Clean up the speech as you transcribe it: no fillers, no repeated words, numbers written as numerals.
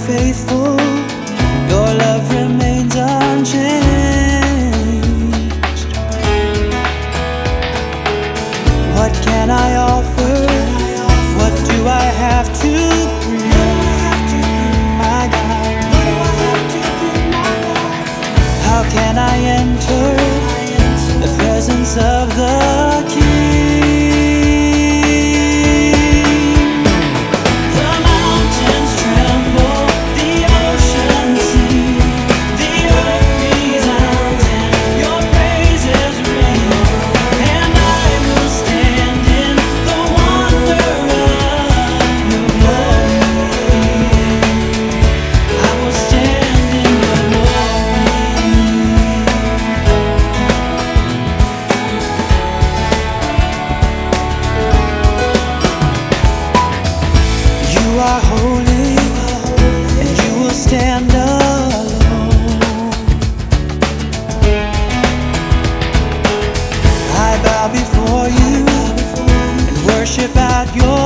faithful, your love remains unchanged. What can I offer? What do I have to bring, my God? How can I enter the presence of the King? The mountains tremble, the ocean sing, the earth resounds, and your praises ring. And I will stand in the wonder of your glory. I will stand in your glory. You are holy, and you will stand alone. I bow before you and worship at your